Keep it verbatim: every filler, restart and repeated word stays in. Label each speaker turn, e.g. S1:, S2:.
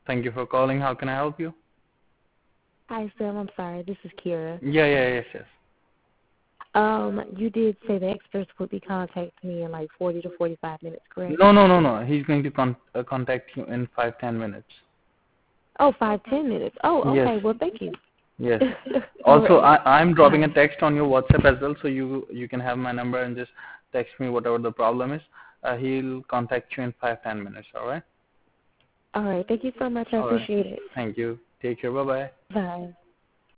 S1: Thank you for calling. How can I help you?
S2: Hi, Sam. I'm sorry. This is Kira.
S1: Yeah, yeah, yes, yes.
S2: Um, you did say the experts would be contacting me in like forty to forty-five minutes, correct?
S1: No, no, no, no. He's going to con- uh, contact you in five, ten minutes.
S2: Oh, five, ten minutes. Oh,
S1: Yes,
S2: okay. Well, thank you.
S1: yes.
S2: All
S1: Also,
S2: right.
S1: I, I'm dropping
S2: Bye.
S1: a text on your WhatsApp as well, so you you can have my number and just text me whatever the problem is. Uh, he'll contact you in five, ten minutes. All right.
S2: All right. Thank you so much. I
S1: All right.
S2: appreciate it.
S1: Thank you. Take care. Bye bye.
S2: Bye.